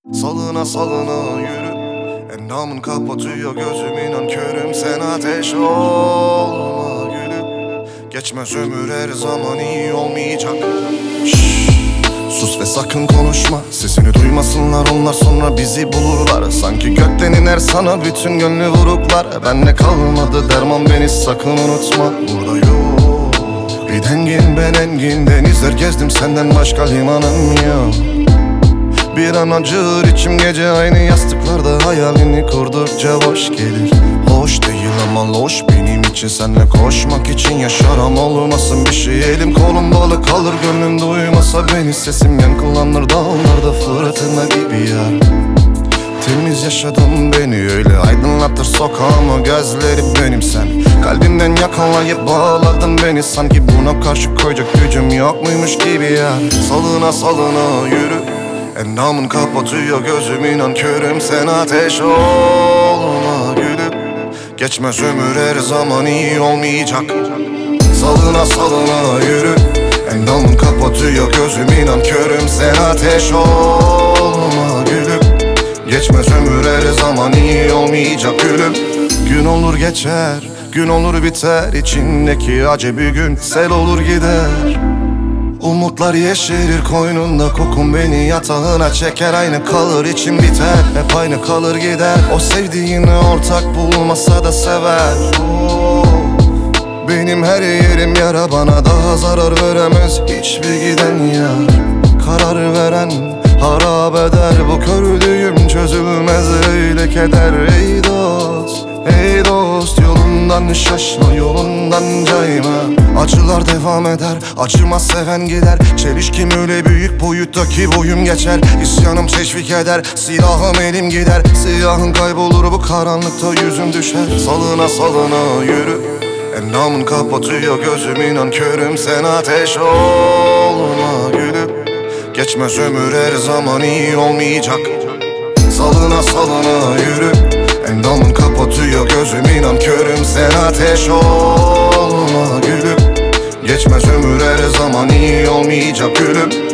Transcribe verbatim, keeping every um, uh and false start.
Salına salına yürü, endamın kapatıyor gözüm, inan körüm. Sen ateş olma gülüm, geçmez ömür, her zaman iyi olmayacak. Şşş, sus ve sakın konuşma, sesini duymasınlar onlar, sonra bizi bulurlar. Sanki gökten iner sana bütün gönlü vuruklar. Bende kalmadı derman, beni sakın unutma. Burada yok bir dengin, ben engin denizler gezdim, senden başka limanım yok. Bir an acır içim gece, aynı yastıklarda hayalini kurdukça boş gelir. Hoş değil ama loş benim için, senle koşmak için yaşarım, olmasın bir şey. Elim kolum bağlı kalır, gönlüm duymasa beni, sesim yankılanır dağlarda fırtına gibi ya. Temiz yaşadım beni öyle aydınlatır sokağımı, gözleri benim sen. Kalbimden yakalayıp bağladın beni, sanki buna karşı koyacak gücüm yok muymuş gibi ya. Salına salına yürü, endamın kapatıyor gözüm, inan körüm. Sen ateş olma gülüm, geçmez ömür, her zaman iyi olmayacak. Salına salına yürü, endamın kapatıyor gözüm, inan körüm. Sen ateş olma gülüm, geçmez ömür, her zaman iyi olmayacak gülüm. Gün olur geçer, gün olur biter, içindeki acı bir gün sel olur gider. Umutlar yeşerir koynunda, kokun beni yatağına çeker. Aynı kalır içim biter, hep aynı kalır gider. O sevdiğini ortak bulmasa da sever. Oh, benim her yerim yara, bana daha zarar veremez hiçbir giden yar. Karar veren harap eder, bu kördüğüm çözülmez öyle keder. Ey dost, ey dost, yolundan şaşma, yolundan cayma. Acılar devam eder, acımaz seven gider. Çelişkim öyle büyük boyuttaki boyum geçer. İsyanım teşvik eder, silahım elim gider. Siyahın kaybolur bu karanlıkta, yüzüm düşer. Salına salına yürü, endamın kapatıyor gözüm, inan körüm. Sen ateş olma gülüm, geçmez ömür, her zaman iyi olmayacak. Salına salına yürü, endamın kapatıyor gözüm, inan körüm. Sen ateş olma gülüm, geçmez ömür, her zaman iyi olmayacak gülüm.